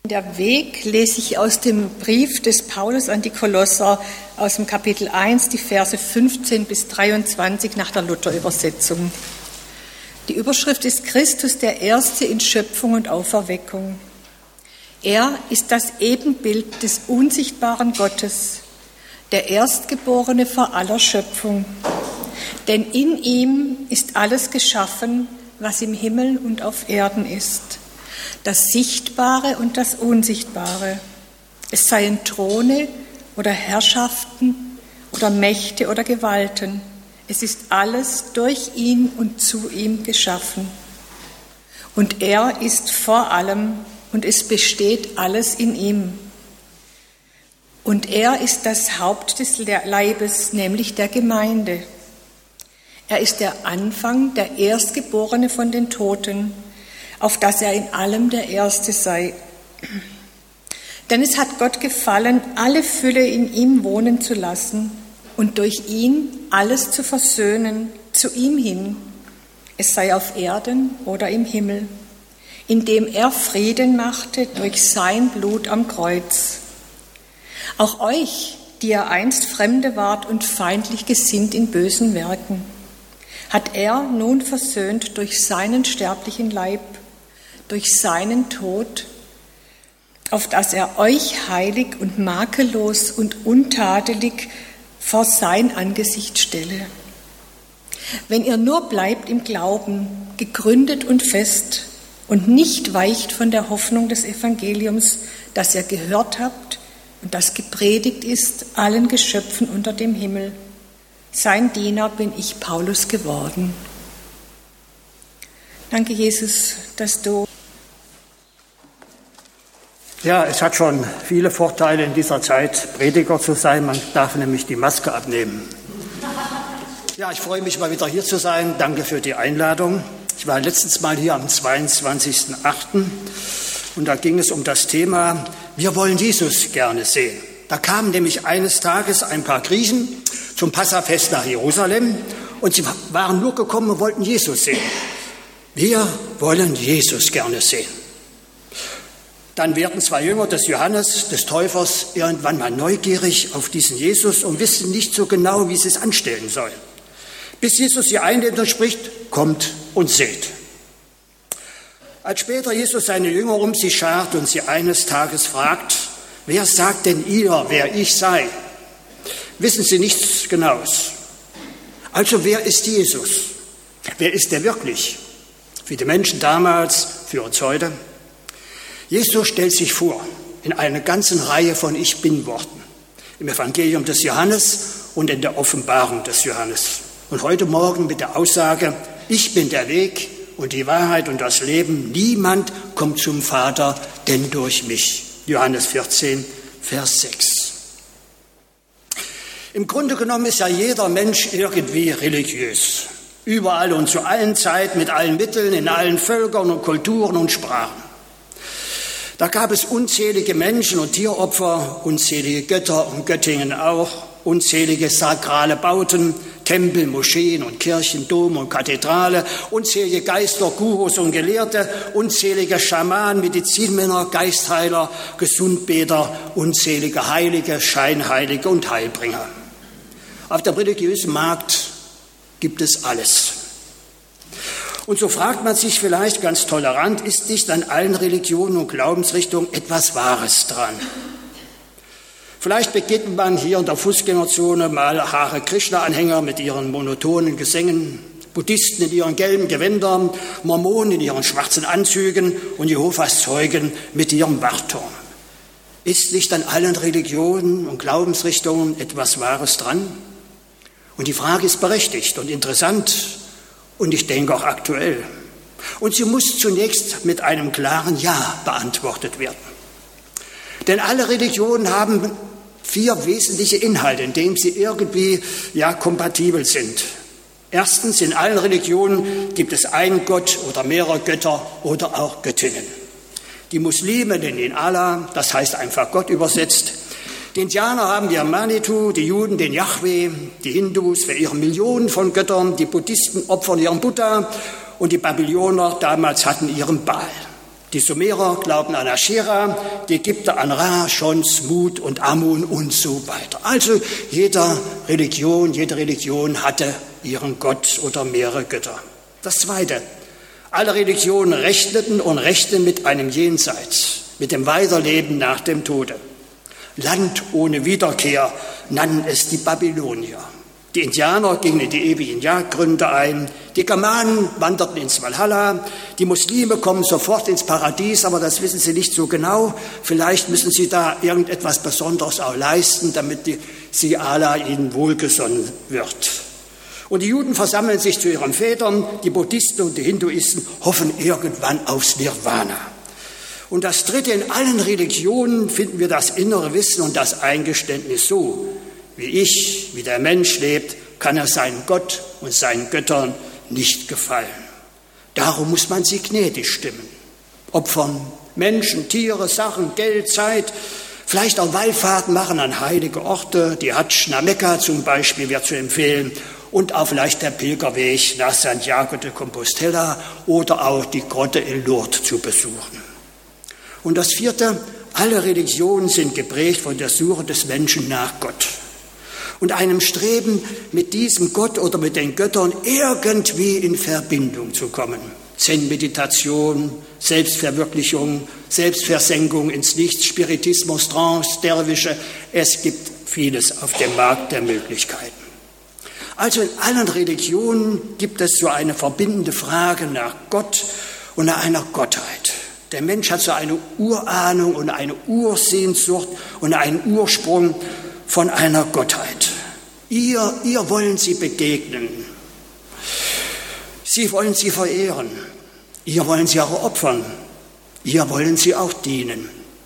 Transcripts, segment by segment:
Der Weg lese ich aus dem Brief des Paulus an die Kolosser aus dem Kapitel 1, die Verse 15 bis 23 nach der Luther-Übersetzung. Die Überschrift ist Christus, der Erste in Schöpfung und Auferweckung. Er ist das Ebenbild des unsichtbaren Gottes, der Erstgeborene vor aller Schöpfung. Denn in ihm ist alles geschaffen, was im Himmel und auf Erden ist, das Sichtbare und das Unsichtbare. Es seien Throne oder Herrschaften oder Mächte oder Gewalten. Es ist alles durch ihn und zu ihm geschaffen. Und er ist vor allem und es besteht alles in ihm. Und er ist das Haupt des Leibes, nämlich der Gemeinde. Er ist der Anfang, der Erstgeborene von den Toten, auf dass er in allem der Erste sei. Denn es hat Gott gefallen, alle Fülle in ihm wohnen zu lassen und durch ihn alles zu versöhnen, zu ihm hin, es sei auf Erden oder im Himmel, indem er Frieden machte durch sein Blut am Kreuz. Auch euch, die ihr einst Fremde wart und feindlich gesinnt in bösen Werken, hat er nun versöhnt durch seinen sterblichen Leib, durch seinen Tod, auf dass er euch heilig und makellos und untadelig vor sein Angesicht stelle. Wenn ihr nur bleibt im Glauben, gegründet und fest und nicht weicht von der Hoffnung des Evangeliums, das ihr gehört habt und das gepredigt ist allen Geschöpfen unter dem Himmel. Sein Diener bin ich, Paulus, geworden. Danke, Jesus, dass du... Ja, es hat schon viele Vorteile in dieser Zeit, Prediger zu sein. Man darf nämlich die Maske abnehmen. Ja, ich freue mich, mal wieder hier zu sein. Danke für die Einladung. Ich war letztens mal hier am 22.08. und da ging es um das Thema, wir wollen Jesus gerne sehen. Da kamen nämlich eines Tages ein paar Griechen zum Passafest nach Jerusalem und sie waren nur gekommen und wollten Jesus sehen. Wir wollen Jesus gerne sehen. Dann werden zwei Jünger des Johannes, des Täufers, irgendwann mal neugierig auf diesen Jesus und wissen nicht so genau, wie sie es anstellen sollen. Bis Jesus sie einlädt und spricht, kommt und seht. Als später Jesus seine Jünger um sich schart und sie eines Tages fragt, wer sagt denn ihr, wer ich sei? Wissen sie nichts Genaues. Also wer ist Jesus? Wer ist er wirklich? Für die Menschen damals, für uns heute. Jesus stellt sich vor in einer ganzen Reihe von Ich-Bin-Worten. Im Evangelium des Johannes und in der Offenbarung des Johannes. Und heute Morgen mit der Aussage, ich bin der Weg und die Wahrheit und das Leben. Niemand kommt zum Vater, denn durch mich. Johannes 14, Vers 6. Im Grunde genommen ist ja jeder Mensch irgendwie religiös. Überall und zu allen Zeiten, mit allen Mitteln, in allen Völkern und Kulturen und Sprachen. Da gab es unzählige Menschen- und Tieropfer, unzählige Götter und Göttingen auch, unzählige sakrale Bauten, Tempel, Moscheen und Kirchen, Dom und Kathedrale, unzählige Geister, Gurus und Gelehrte, unzählige Schamanen, Medizinmänner, Geistheiler, Gesundbeter, unzählige Heilige, Scheinheilige und Heilbringer. Auf dem religiösen Markt gibt es alles. Und so fragt man sich vielleicht ganz tolerant, ist nicht an allen Religionen und Glaubensrichtungen etwas Wahres dran? Vielleicht begegnet man hier in der Fußgängerzone mal Hare Krishna-Anhänger mit ihren monotonen Gesängen, Buddhisten in ihren gelben Gewändern, Mormonen in ihren schwarzen Anzügen und Jehovas Zeugen mit ihrem Wachturm. Ist nicht an allen Religionen und Glaubensrichtungen etwas Wahres dran? Und die Frage ist berechtigt und interessant und ich denke auch aktuell. Und sie muss zunächst mit einem klaren Ja beantwortet werden. Denn alle Religionen haben 4 wesentliche Inhalte, in denen sie irgendwie kompatibel sind. Erstens, in allen Religionen gibt es einen Gott oder mehrere Götter oder auch Göttinnen. Die Muslime nennen ihn Allah, das heißt einfach Gott übersetzt. Die Indianer haben ihren Manitou, die Juden den Yahweh, die Hindus für ihre Millionen von Göttern, die Buddhisten opfern ihren Buddha und die Babylonier damals hatten ihren Baal. Die Sumerer glauben an Aschera, die Ägypter an Ra, Schons, Mut und Amun und so weiter. Also jede Religion hatte ihren Gott oder mehrere Götter. Das Zweite, alle Religionen rechneten und rechnen mit einem Jenseits, mit dem Weiterleben nach dem Tode. Land ohne Wiederkehr nannten es die Babylonier. Die Indianer gingen in die ewigen Jagdgründe ein, die Germanen wanderten ins Valhalla, die Muslime kommen sofort ins Paradies, aber das wissen sie nicht so genau. Vielleicht müssen sie da irgendetwas Besonderes auch leisten, damit sie Allah ihnen wohlgesonnen wird. Und die Juden versammeln sich zu ihren Vätern, die Buddhisten und die Hinduisten hoffen irgendwann aufs Nirvana. Und das Dritte, in allen Religionen finden wir das innere Wissen und das Eingeständnis so: Wie der Mensch lebt, kann er seinem Gott und seinen Göttern nicht gefallen. Darum muss man sie gnädig stimmen. Opfern Menschen, Tiere, Sachen, Geld, Zeit, vielleicht auch Wallfahrten machen an heilige Orte. Die Hadsch nach Mekka zum Beispiel wäre zu empfehlen. Und auch vielleicht der Pilgerweg nach Santiago de Compostela oder auch die Grotte in Lourdes zu besuchen. Und das Vierte, alle Religionen sind geprägt von der Suche des Menschen nach Gott und einem Streben, mit diesem Gott oder mit den Göttern irgendwie in Verbindung zu kommen. Zen-Meditation, Selbstverwirklichung, Selbstversenkung ins Nichts, Spiritismus, Trance, Derwische. Es gibt vieles auf dem Markt der Möglichkeiten. Also in allen Religionen gibt es so eine verbindende Frage nach Gott und nach einer Gottheit. Der Mensch hat so eine Urahnung und eine Ursehnsucht und einen Ursprung von einer Gottheit. Ihr wollen sie begegnen. Sie wollen sie verehren. Ihr wollen sie auch opfern. Ihr wollen sie auch dienen.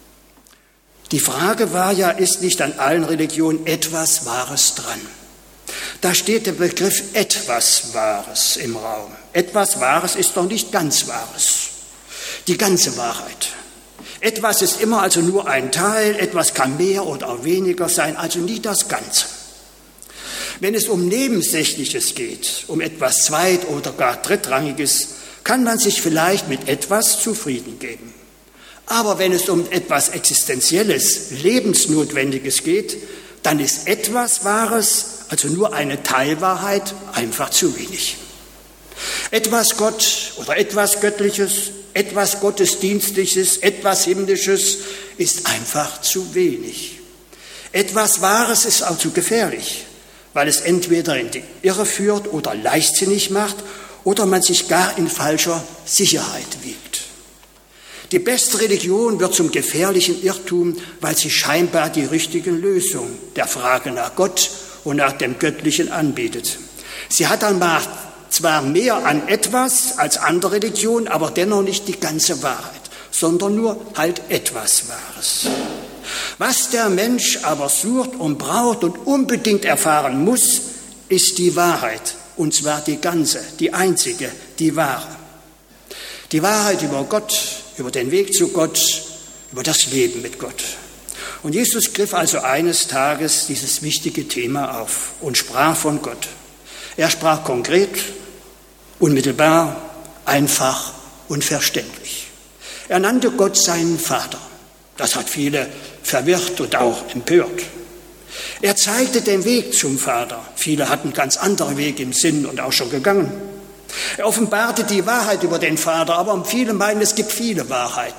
Die Frage war ja, ist nicht an allen Religionen etwas Wahres dran? Da steht der Begriff etwas Wahres im Raum. Etwas Wahres ist doch nicht ganz Wahres. Die ganze Wahrheit. Etwas ist immer also nur ein Teil, etwas kann mehr oder auch weniger sein, also nie das Ganze. Wenn es um Nebensächliches geht, um etwas Zweit- oder gar Drittrangiges, kann man sich vielleicht mit etwas zufrieden geben. Aber wenn es um etwas Existenzielles, Lebensnotwendiges geht, dann ist etwas Wahres, also nur eine Teilwahrheit, einfach zu wenig. Etwas Gott oder etwas Göttliches, etwas Gottesdienstliches, etwas Himmlisches ist einfach zu wenig. Etwas Wahres ist auch zu gefährlich, weil es entweder in die Irre führt oder leichtsinnig macht oder man sich gar in falscher Sicherheit wiegt. Die beste Religion wird zum gefährlichen Irrtum, weil sie scheinbar die richtige Lösung der Frage nach Gott und nach dem Göttlichen anbietet. Sie hat dann zwar mehr an etwas als andere Religionen, aber dennoch nicht die ganze Wahrheit, sondern nur halt etwas Wahres. Was der Mensch aber sucht und braucht und unbedingt erfahren muss, ist die Wahrheit, und zwar die ganze, die einzige, die wahre. Die Wahrheit über Gott, über den Weg zu Gott, über das Leben mit Gott. Und Jesus griff also eines Tages dieses wichtige Thema auf und sprach von Gott. Er sprach konkret, unmittelbar, einfach und verständlich. Er nannte Gott seinen Vater. Das hat viele verwirrt und auch empört. Er zeigte den Weg zum Vater. Viele hatten ganz andere Wege im Sinn und auch schon gegangen. Er offenbarte die Wahrheit über den Vater, aber viele meinen, es gibt viele Wahrheiten.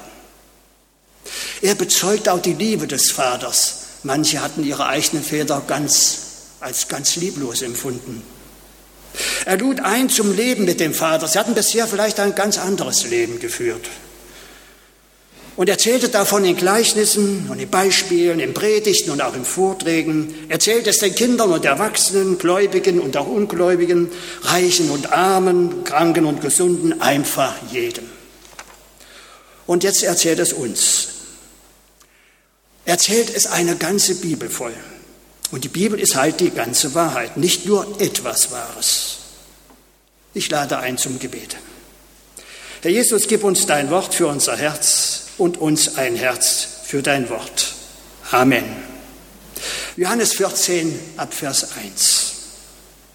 Er bezeugt auch die Liebe des Vaters. Manche hatten ihre eigenen Väter als ganz lieblos empfunden. Er lud ein zum Leben mit dem Vater. Sie hatten bisher vielleicht ein ganz anderes Leben geführt. Und erzählte davon in Gleichnissen und in Beispielen, in Predigten und auch in Vorträgen. Erzählte es den Kindern und Erwachsenen, Gläubigen und auch Ungläubigen, Reichen und Armen, Kranken und Gesunden, einfach jedem. Und jetzt erzählt es uns. Erzählt es eine ganze Bibel voll. Und die Bibel ist halt die ganze Wahrheit, nicht nur etwas Wahres. Ich lade ein zum Gebet. Herr Jesus, gib uns dein Wort für unser Herz und uns ein Herz für dein Wort. Amen. Johannes 14, Abvers 1.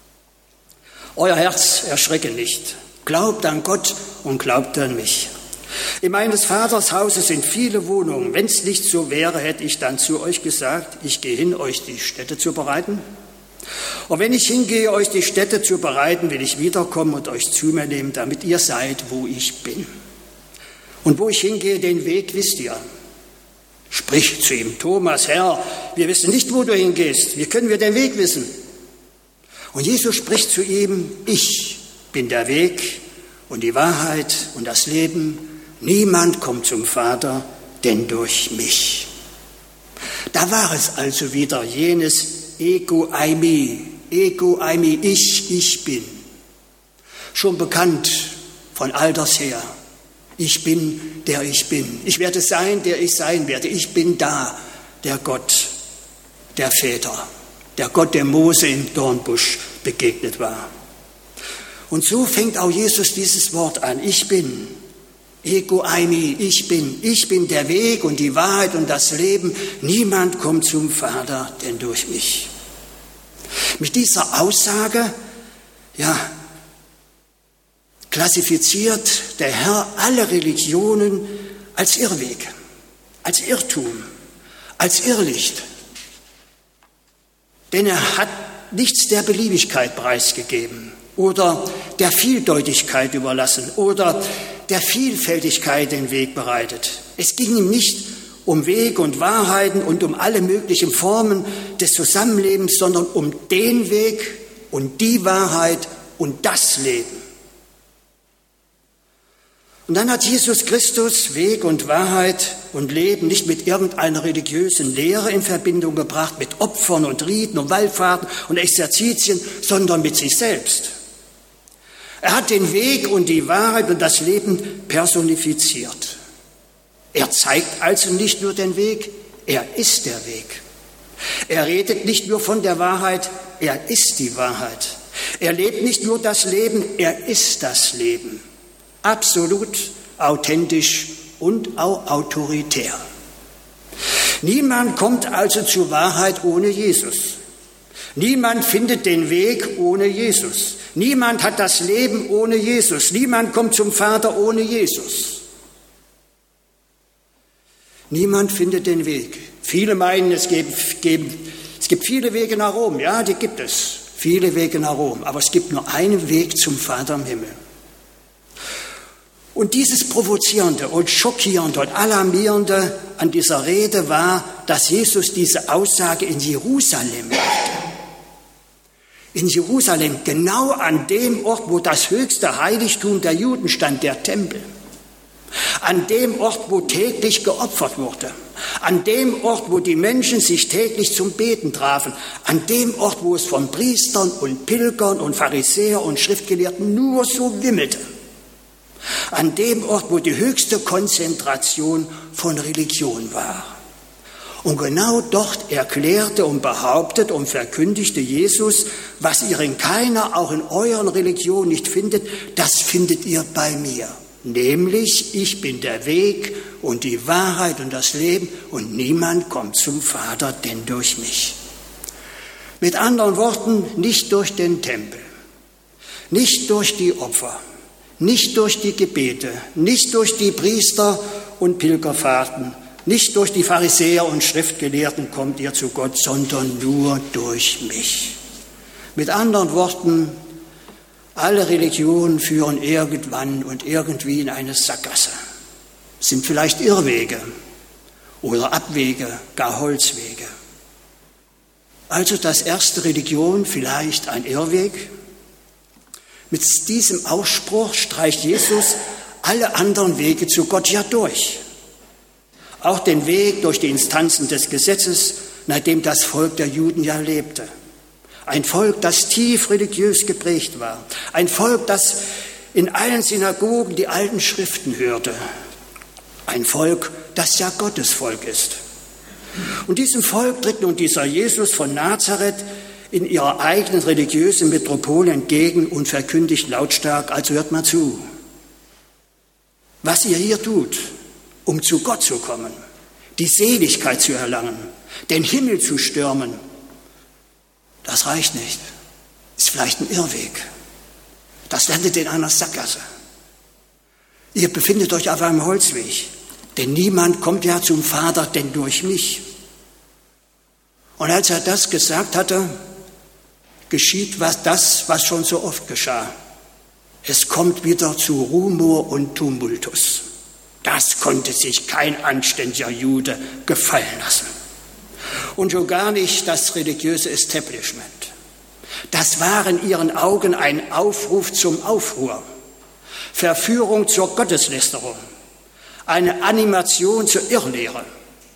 Euer Herz erschrecke nicht. Glaubt an Gott und glaubt an mich. In meines Vaters Hause sind viele Wohnungen. Wenn es nicht so wäre, hätte ich dann zu euch gesagt, ich gehe hin, euch die Stätte zu bereiten. Und wenn ich hingehe, euch die Stätte zu bereiten, will ich wiederkommen und euch zu mir nehmen, damit ihr seid, wo ich bin. Und wo ich hingehe, den Weg wisst ihr. Spricht zu ihm, Thomas, Herr, wir wissen nicht, wo du hingehst. Wie können wir den Weg wissen? Und Jesus spricht zu ihm, ich bin der Weg und die Wahrheit und das Leben. Niemand kommt zum Vater, denn durch mich. Da war es also wieder jenes Ego eimi, ich bin. Schon bekannt von alters her. Ich bin, der ich bin. Ich werde sein, der ich sein werde. Ich bin da, der Gott der Väter, der Gott, der Mose im Dornbusch begegnet war. Und so fängt auch Jesus dieses Wort an. Ich bin, Ego eimi, ich bin der Weg und die Wahrheit und das Leben. Niemand kommt zum Vater, denn durch mich. Mit dieser Aussage, klassifiziert der Herr alle Religionen als Irrweg, als Irrtum, als Irrlicht. Denn er hat nichts der Beliebigkeit preisgegeben oder der Vieldeutigkeit überlassen oder der Vielfältigkeit den Weg bereitet. Es ging ihm nicht um Weg und Wahrheiten und um alle möglichen Formen des Zusammenlebens, sondern um den Weg und die Wahrheit und das Leben. Und dann hat Jesus Christus Weg und Wahrheit und Leben nicht mit irgendeiner religiösen Lehre in Verbindung gebracht, mit Opfern und Riten und Wallfahrten und Exerzitien, sondern mit sich selbst. Er hat den Weg und die Wahrheit und das Leben personifiziert. Er zeigt also nicht nur den Weg, er ist der Weg. Er redet nicht nur von der Wahrheit, er ist die Wahrheit. Er lebt nicht nur das Leben, er ist das Leben. Absolut, authentisch und auch autoritär. Niemand kommt also zur Wahrheit ohne Jesus. Niemand findet den Weg ohne Jesus. Niemand hat das Leben ohne Jesus. Niemand kommt zum Vater ohne Jesus. Niemand findet den Weg. Viele meinen, es gibt viele Wege nach Rom. Ja, die gibt es. Viele Wege nach Rom. Aber es gibt nur einen Weg zum Vater im Himmel. Und dieses Provozierende und Schockierende und Alarmierende an dieser Rede war, dass Jesus diese Aussage in Jerusalem machte. In Jerusalem, genau an dem Ort, wo das höchste Heiligtum der Juden stand, der Tempel. An dem Ort, wo täglich geopfert wurde. An dem Ort, wo die Menschen sich täglich zum Beten trafen. An dem Ort, wo es von Priestern und Pilgern und Pharisäern und Schriftgelehrten nur so wimmelte. An dem Ort, wo die höchste Konzentration von Religion war. Und genau dort erklärte und behauptete und verkündigte Jesus, was ihr in keiner, auch in euren Religionen nicht findet, das findet ihr bei mir. Nämlich, ich bin der Weg und die Wahrheit und das Leben und niemand kommt zum Vater, denn durch mich. Mit anderen Worten, nicht durch den Tempel, nicht durch die Opfer, nicht durch die Gebete, nicht durch die Priester und Pilgerfahrten, nicht durch die Pharisäer und Schriftgelehrten kommt ihr zu Gott, sondern nur durch mich. Mit anderen Worten, alle Religionen führen irgendwann und irgendwie in eine Sackgasse, sind vielleicht Irrwege oder Abwege, gar Holzwege. Also das erste Religion vielleicht ein Irrweg. Mit diesem Ausspruch streicht Jesus alle anderen Wege zu Gott ja durch. Auch den Weg durch die Instanzen des Gesetzes, nach dem das Volk der Juden ja lebte. Ein Volk, das tief religiös geprägt war. Ein Volk, das in allen Synagogen die alten Schriften hörte. Ein Volk, das ja Gottes Volk ist. Und diesem Volk tritt nun dieser Jesus von Nazareth in ihrer eigenen religiösen Metropole entgegen und verkündigt lautstark, also hört mal zu, was ihr hier tut, um zu Gott zu kommen, die Seligkeit zu erlangen, den Himmel zu stürmen, das reicht nicht. Ist vielleicht ein Irrweg. Das landet in einer Sackgasse. Ihr befindet euch auf einem Holzweg, denn niemand kommt ja zum Vater, denn durch mich. Und als er das gesagt hatte, geschieht was schon so oft geschah. Es kommt wieder zu Rumor und Tumultus. Das konnte sich kein anständiger Jude gefallen lassen. Und schon gar nicht das religiöse Establishment. Das war in ihren Augen ein Aufruf zum Aufruhr, Verführung zur Gotteslästerung, eine Animation zur Irrlehre.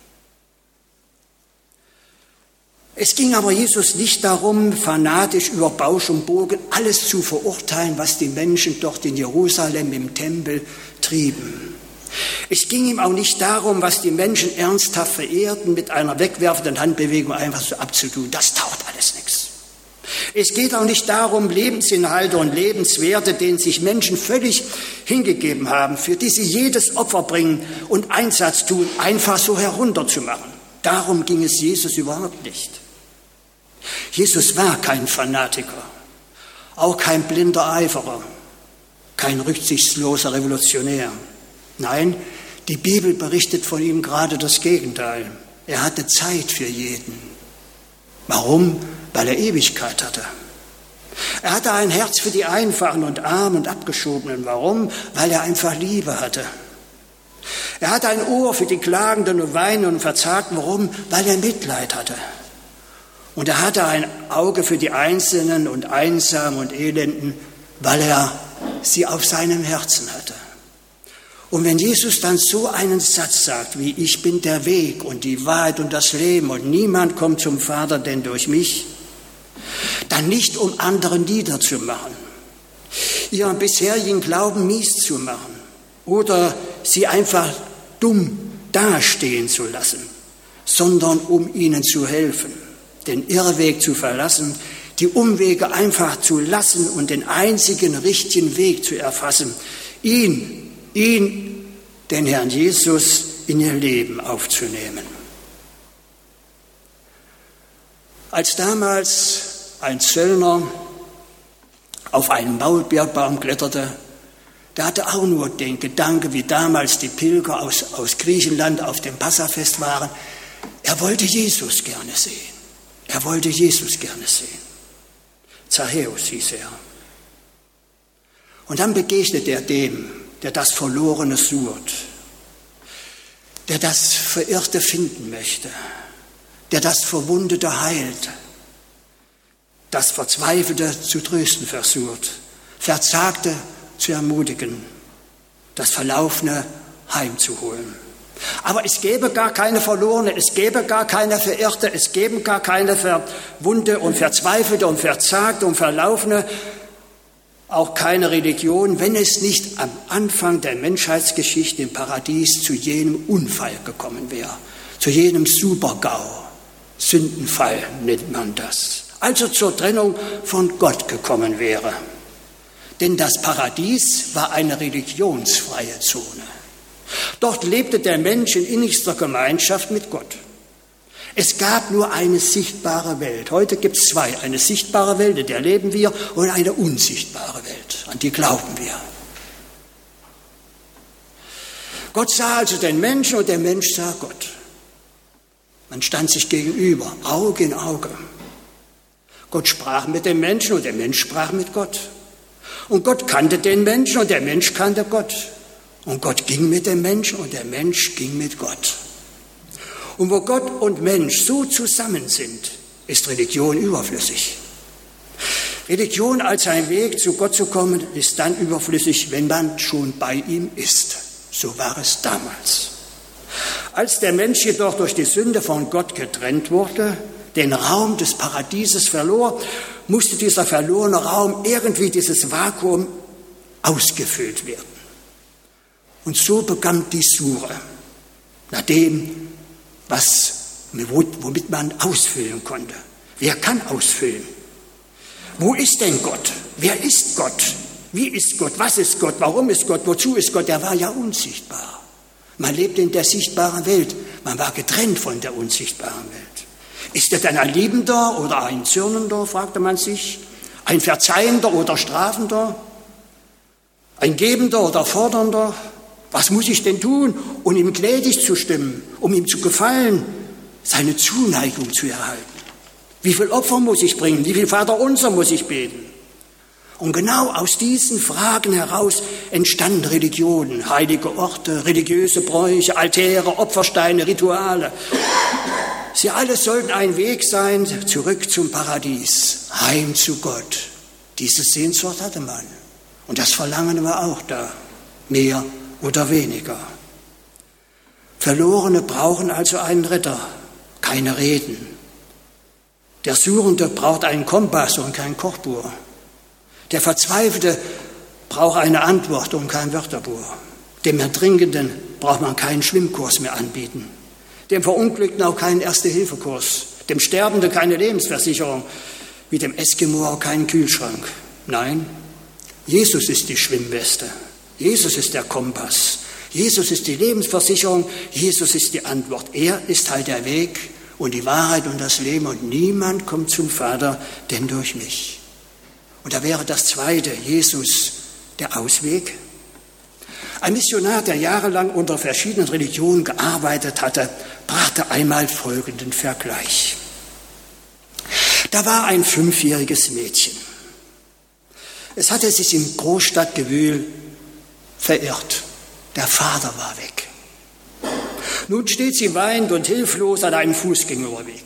Es ging aber Jesus nicht darum, fanatisch über Bausch und Bogen alles zu verurteilen, was die Menschen dort in Jerusalem im Tempel trieben. Es ging ihm auch nicht darum, was die Menschen ernsthaft verehrten, mit einer wegwerfenden Handbewegung einfach so abzutun. Das taugt alles nichts. Es geht auch nicht darum, Lebensinhalte und Lebenswerte, denen sich Menschen völlig hingegeben haben, für die sie jedes Opfer bringen und Einsatz tun, einfach so herunterzumachen. Darum ging es Jesus überhaupt nicht. Jesus war kein Fanatiker, auch kein blinder Eiferer, kein rücksichtsloser Revolutionär. Nein, die Bibel berichtet von ihm gerade das Gegenteil. Er hatte Zeit für jeden. Warum? Weil er Ewigkeit hatte. Er hatte ein Herz für die Einfachen und Armen und Abgeschobenen. Warum? Weil er einfach Liebe hatte. Er hatte ein Ohr für die Klagenden und Weinenden und Verzagten. Warum? Weil er Mitleid hatte. Und er hatte ein Auge für die Einzelnen und Einsamen und Elenden, weil er sie auf seinem Herzen hatte. Und wenn Jesus dann so einen Satz sagt, wie ich bin der Weg und die Wahrheit und das Leben und niemand kommt zum Vater, denn durch mich, dann nicht um andere niederzumachen, ihren bisherigen Glauben mies zu machen oder sie einfach dumm dastehen zu lassen, sondern um ihnen zu helfen, den Irrweg zu verlassen, die Umwege einfach zu lassen und den einzigen richtigen Weg zu erfassen, ihn, den Herrn Jesus, in ihr Leben aufzunehmen. Als damals ein Zöllner auf einen Maulbeerbaum kletterte, der hatte auch nur den Gedanke, wie damals die Pilger aus Griechenland auf dem Passafest waren, er wollte Jesus gerne sehen. Er wollte Jesus gerne sehen. Zachäus hieß er. Und dann begegnet er dem, der das Verlorene sucht, der das Verirrte finden möchte, der das Verwundete heilt, das Verzweifelte zu trösten versucht, Verzagte zu ermutigen, das Verlaufene heimzuholen. Aber es gäbe gar keine Verlorene, es gäbe gar keine Verirrte, es gäbe gar keine Verwundete und Verzweifelte und Verzagte und Verlaufene, auch keine Religion, wenn es nicht am Anfang der Menschheitsgeschichte im Paradies zu jenem Unfall gekommen wäre, zu jenem Super-GAU, Sündenfall nennt man das, also zur Trennung von Gott gekommen wäre. Denn das Paradies war eine religionsfreie Zone. Dort lebte der Mensch in innigster Gemeinschaft mit Gott. Es gab nur eine sichtbare Welt. Heute gibt es zwei. Eine sichtbare Welt, in der leben wir, und eine unsichtbare Welt, an die glauben wir. Gott sah also den Menschen und der Mensch sah Gott. Man stand sich gegenüber, Auge in Auge. Gott sprach mit dem Menschen und der Mensch sprach mit Gott. Und Gott kannte den Menschen und der Mensch kannte Gott. Und Gott ging mit dem Menschen und der Mensch ging mit Gott. Und wo Gott und Mensch so zusammen sind, ist Religion überflüssig. Religion als ein Weg, zu Gott zu kommen, ist dann überflüssig, wenn man schon bei ihm ist. So war es damals. Als der Mensch jedoch durch die Sünde von Gott getrennt wurde, den Raum des Paradieses verlor, musste dieser verlorene Raum irgendwie, dieses Vakuum, ausgefüllt werden. Und so begann die Suche nach dem, womit man ausfüllen konnte. Wer kann ausfüllen? Wo ist denn Gott? Wer ist Gott? Wie ist Gott? Was ist Gott? Warum ist Gott? Wozu ist Gott? Er war ja unsichtbar. Man lebte in der sichtbaren Welt. Man war getrennt von der unsichtbaren Welt. Ist er denn ein Liebender oder ein Zürnender, fragte man sich? Ein Verzeihender oder Strafender? Ein Gebender oder Fordernder? Was muss ich denn tun, um ihm gnädig zu stimmen, um ihm zu gefallen, seine Zuneigung zu erhalten? Wie viel Opfer muss ich bringen? Wie viel Vaterunser muss ich beten? Und genau aus diesen Fragen heraus entstanden Religionen, heilige Orte, religiöse Bräuche, Altäre, Opfersteine, Rituale. Sie alle sollten ein Weg sein, zurück zum Paradies, heim zu Gott. Diese Sehnsucht hatte man. Und das Verlangen war auch da, mehr oder weniger. Verlorene brauchen also einen Retter, keine Reden. Der Suchende braucht einen Kompass und kein Kochbuch. Der Verzweifelte braucht eine Antwort und kein Wörterbuch. Dem Ertrinkenden braucht man keinen Schwimmkurs mehr anbieten. Dem Verunglückten auch keinen Erste-Hilfe-Kurs. Dem Sterbenden keine Lebensversicherung. Wie dem Eskimo auch keinen Kühlschrank. Nein, Jesus ist die Schwimmweste. Jesus ist der Kompass. Jesus ist die Lebensversicherung. Jesus ist die Antwort. Er ist halt der Weg und die Wahrheit und das Leben. Und niemand kommt zum Vater, denn durch mich. Und da wäre das Zweite, Jesus, der Ausweg. Ein Missionar, der jahrelang unter verschiedenen Religionen gearbeitet hatte, brachte einmal folgenden Vergleich. Da war ein 5-jähriges Mädchen. Es hatte sich im Großstadtgewühl verirrt. Der Vater war weg. Nun steht sie weinend und hilflos an einem Fußgängerüberweg.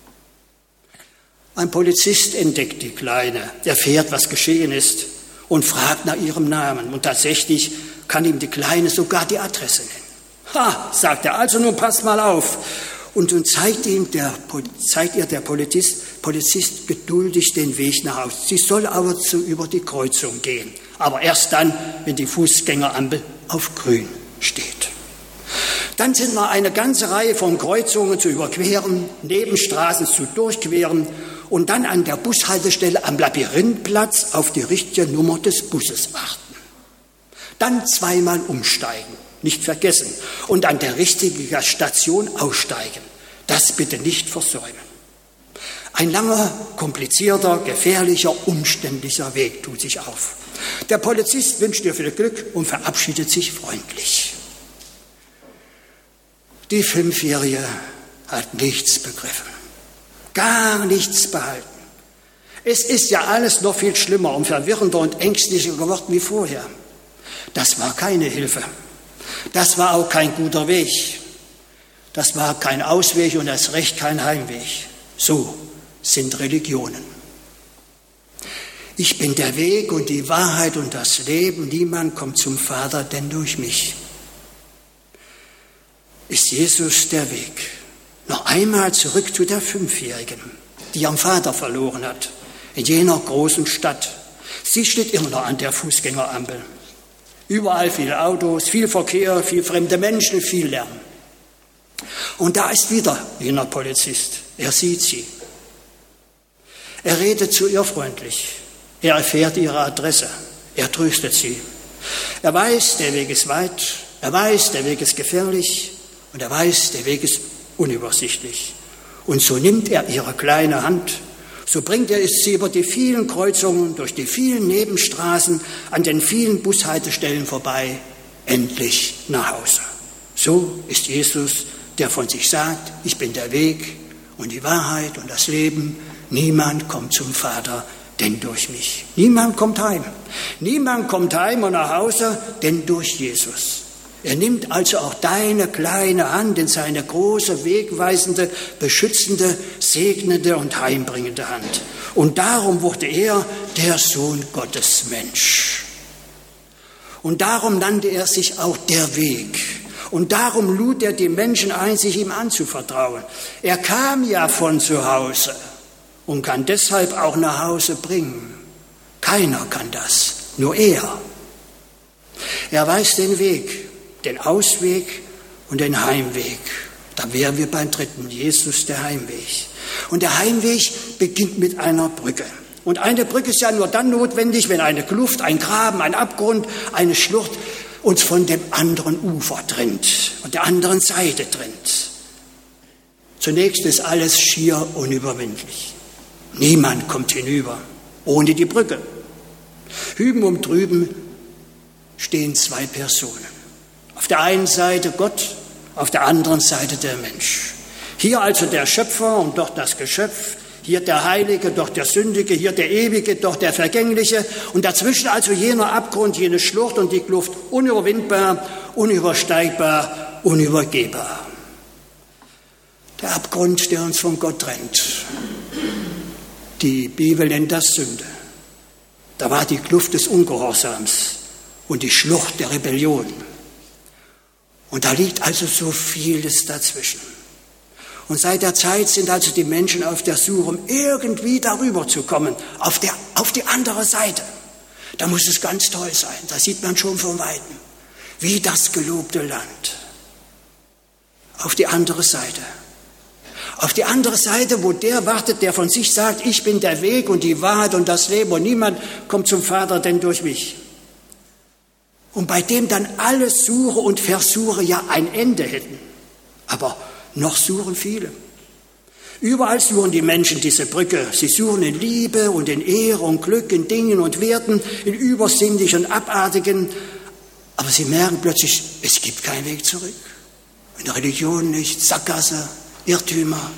Ein Polizist entdeckt die Kleine, erfährt, was geschehen ist und fragt nach ihrem Namen. Und tatsächlich kann ihm die Kleine sogar die Adresse nennen. Ha, sagt er, also nun passt mal auf. Und nun zeigt ihr der Polizist geduldig den Weg nach Hause. Sie soll aber über die Kreuzung gehen, aber erst dann, wenn die Fußgängerampel auf grün steht. Dann sind noch eine ganze Reihe von Kreuzungen zu überqueren, Nebenstraßen zu durchqueren und dann an der Bushaltestelle am Labyrinthplatz auf die richtige Nummer des Busses achten. Dann 2-mal umsteigen, nicht vergessen, und an der richtigen Station aussteigen. Das bitte nicht versäumen. Ein langer, komplizierter, gefährlicher, umständlicher Weg tut sich auf. Der Polizist wünscht ihr viel Glück und verabschiedet sich freundlich. Die 5-Jährige hat nichts begriffen, gar nichts behalten. Es ist ja alles noch viel schlimmer und verwirrender und ängstlicher geworden wie vorher. Das war keine Hilfe. Das war auch kein guter Weg. Das war kein Ausweg und erst recht kein Heimweg. So sind Religionen. Ich bin der Weg und die Wahrheit und das Leben. Niemand kommt zum Vater, denn durch mich. Ist Jesus der Weg? Noch einmal zurück zu der 5-Jährigen, die ihren Vater verloren hat, in jener großen Stadt. Sie steht immer noch an der Fußgängerampel. Überall viele Autos, viel Verkehr, viel fremde Menschen, viel Lärm. Und da ist wieder jener Polizist. Er sieht sie. Er redet zu ihr freundlich. Er erfährt ihre Adresse. Er tröstet sie. Er weiß, der Weg ist weit. Er weiß, der Weg ist gefährlich. Und er weiß, der Weg ist unübersichtlich. Und so nimmt er ihre kleine Hand, so bringt er sie über die vielen Kreuzungen, durch die vielen Nebenstraßen, an den vielen Bushaltestellen vorbei, endlich nach Hause. So ist Jesus, der von sich sagt, ich bin der Weg und die Wahrheit und das Leben. Niemand kommt zum Vater, denn durch mich. Niemand kommt heim. Niemand kommt heim und nach Hause, denn durch Jesus. Er nimmt also auch deine kleine Hand in seine große, wegweisende, beschützende, segnende und heimbringende Hand. Und darum wurde er der Sohn Gottes Mensch. Und darum nannte er sich auch der Weg. Und darum lud er die Menschen ein, sich ihm anzuvertrauen. Er kam ja von zu Hause und kann deshalb auch nach Hause bringen. Keiner kann das, nur er. Er weiß den Weg, den Ausweg und den Heimweg. Da wären wir beim dritten, Jesus der Heimweg. Und der Heimweg beginnt mit einer Brücke. Und eine Brücke ist ja nur dann notwendig, wenn eine Kluft, ein Graben, ein Abgrund, eine Schlucht uns von dem anderen Ufer trennt und der anderen Seite trennt. Zunächst ist alles schier unüberwindlich. Niemand kommt hinüber ohne die Brücke. Hüben und drüben stehen zwei Personen. Auf der einen Seite Gott, auf der anderen Seite der Mensch. Hier also der Schöpfer und dort das Geschöpf. Hier der Heilige, dort der Sündige, hier der Ewige, dort der Vergängliche. Und dazwischen also jener Abgrund, jene Schlucht und die Kluft, unüberwindbar, unübersteigbar, unübergehbar. Der Abgrund, der uns von Gott trennt. Die Bibel nennt das Sünde. Da war die Kluft des Ungehorsams und die Schlucht der Rebellion. Und da liegt also so vieles dazwischen. Und seit der Zeit sind also die Menschen auf der Suche, um irgendwie darüber zu kommen, auf die andere Seite. Da muss es ganz toll sein, da sieht man schon von Weitem, wie das gelobte Land. Auf die andere Seite. Auf die andere Seite, wo der wartet, der von sich sagt, ich bin der Weg und die Wahrheit und das Leben und niemand kommt zum Vater, denn durch mich. Und bei dem dann alle Suche und Versuche ja ein Ende hätten. Aber noch suchen viele. Überall suchen die Menschen diese Brücke. Sie suchen in Liebe und in Ehre und Glück, in Dingen und Werten, in Übersinnlichen und Abartigen. Aber sie merken plötzlich, es gibt keinen Weg zurück. In der Religion nicht, Sackgasse, Irrtümer.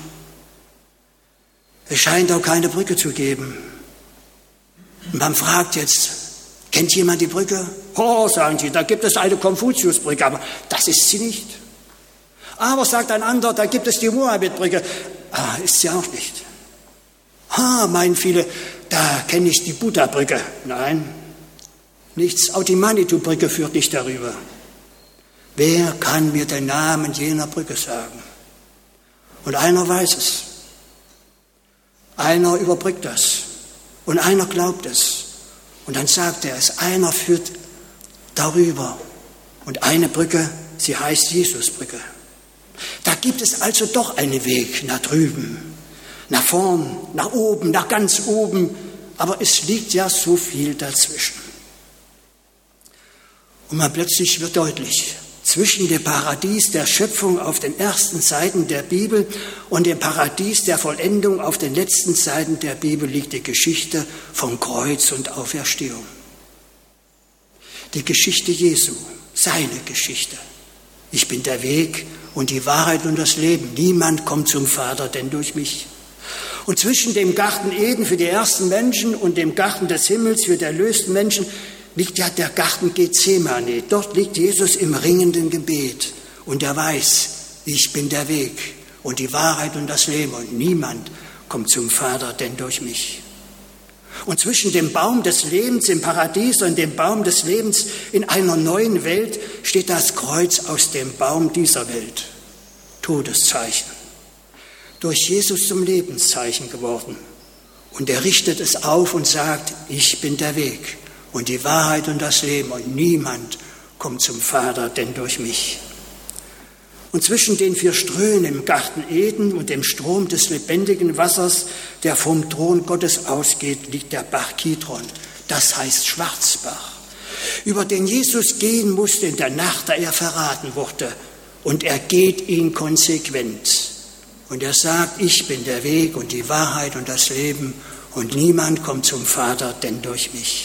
Es scheint auch keine Brücke zu geben. Und man fragt jetzt, kennt jemand die Brücke? Oh, sagen sie, da gibt es eine Konfuziusbrücke, aber das ist sie nicht. Aber, sagt ein anderer, da gibt es die Moabitbrücke. Ist sie auch nicht. Meinen viele, da kenne ich die Buddha-Brücke. Nein, nichts. Auch die Manitou-Brücke führt nicht darüber. Wer kann mir den Namen jener Brücke sagen? Und einer weiß es. Einer überbrückt das. Und einer glaubt es. Und dann sagt er es. Einer führt darüber. Und eine Brücke, sie heißt Jesusbrücke. Da gibt es also doch einen Weg nach drüben, nach vorn, nach oben, nach ganz oben. Aber es liegt ja so viel dazwischen. Und mal plötzlich wird deutlich, zwischen dem Paradies der Schöpfung auf den ersten Seiten der Bibel und dem Paradies der Vollendung auf den letzten Seiten der Bibel liegt die Geschichte vom Kreuz und Auferstehung. Die Geschichte Jesu, seine Geschichte. Ich bin der Weg und die Wahrheit und das Leben. Niemand kommt zum Vater, denn durch mich. Und zwischen dem Garten Eden für die ersten Menschen und dem Garten des Himmels für die erlösten Menschen liegt ja der Garten Gethsemane. Dort liegt Jesus im ringenden Gebet. Und er weiß, ich bin der Weg und die Wahrheit und das Leben. Und niemand kommt zum Vater, denn durch mich. Und zwischen dem Baum des Lebens im Paradies und dem Baum des Lebens in einer neuen Welt steht das Kreuz aus dem Baum dieser Welt. Todeszeichen. Durch Jesus zum Lebenszeichen geworden. Und er richtet es auf und sagt, ich bin der Weg und die Wahrheit und das Leben. Und niemand kommt zum Vater, denn durch mich. Und zwischen den 4 Strömen im Garten Eden und dem Strom des lebendigen Wassers, der vom Thron Gottes ausgeht, liegt der Bach Kidron. Das heißt Schwarzbach, über den Jesus gehen musste in der Nacht, da er verraten wurde. Und er geht ihn konsequent. Und er sagt, ich bin der Weg und die Wahrheit und das Leben. Und niemand kommt zum Vater, denn durch mich.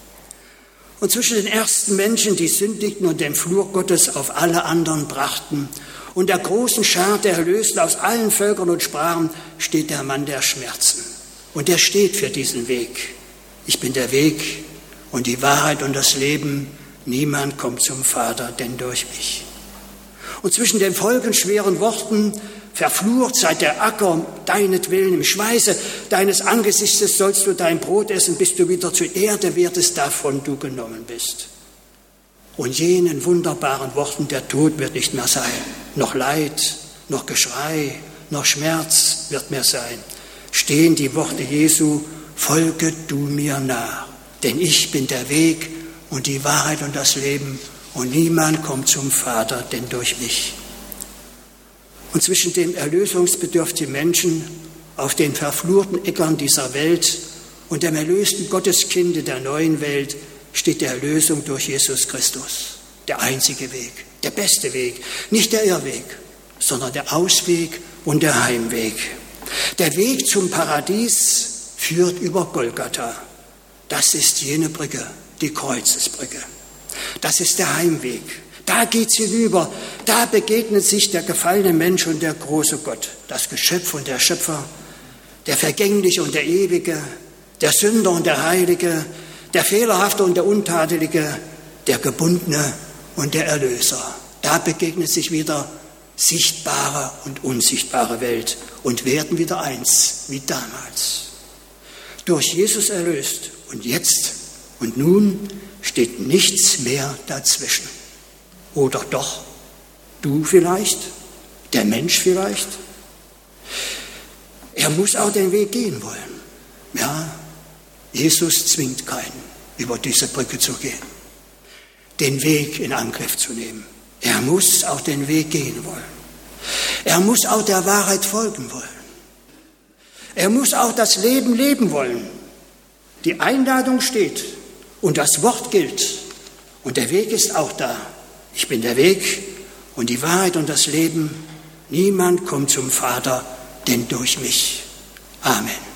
Und zwischen den ersten Menschen, die sündigten und den Fluch Gottes auf alle anderen brachten, und der großen Schar der Erlösten aus allen Völkern und Sprachen, steht der Mann der Schmerzen. Und er steht für diesen Weg. Ich bin der Weg und die Wahrheit und das Leben. Niemand kommt zum Vater, denn durch mich. Und zwischen den folgenschweren Worten, verflucht sei der Acker deinetwillen, im Schweiße deines Angesichtes sollst du dein Brot essen, bis du wieder zur Erde werdest, davon du genommen bist. Und jenen wunderbaren Worten, der Tod wird nicht mehr sein, noch Leid, noch Geschrei, noch Schmerz wird mehr sein, stehen die Worte Jesu, folge du mir nach, denn ich bin der Weg und die Wahrheit und das Leben und niemand kommt zum Vater, denn durch mich. Und zwischen dem erlösungsbedürftigen Menschen auf den verfluchten Äckern dieser Welt und dem erlösten Gotteskinde der neuen Welt steht die Erlösung durch Jesus Christus. Der einzige Weg, der beste Weg, nicht der Irrweg, sondern der Ausweg und der Heimweg. Der Weg zum Paradies führt über Golgatha. Das ist jene Brücke, die Kreuzesbrücke. Das ist der Heimweg. Da geht's hinüber. Da begegnet sich der gefallene Mensch und der große Gott. Das Geschöpf und der Schöpfer, der Vergängliche und der Ewige, der Sünder und der Heilige, der Fehlerhafte und der Untadelige, der Gebundene und der Erlöser. Da begegnet sich wieder sichtbare und unsichtbare Welt und werden wieder eins wie damals. Durch Jesus erlöst und jetzt und nun steht nichts mehr dazwischen. Oder doch? Du vielleicht? Der Mensch vielleicht? Er muss auch den Weg gehen wollen. Ja, Jesus zwingt keinen, über diese Brücke zu gehen, den Weg in Angriff zu nehmen. Er muss auch den Weg gehen wollen. Er muss auch der Wahrheit folgen wollen. Er muss auch das Leben leben wollen. Die Einladung steht und das Wort gilt und der Weg ist auch da. Ich bin der Weg und die Wahrheit und das Leben. Niemand kommt zum Vater, denn durch mich. Amen.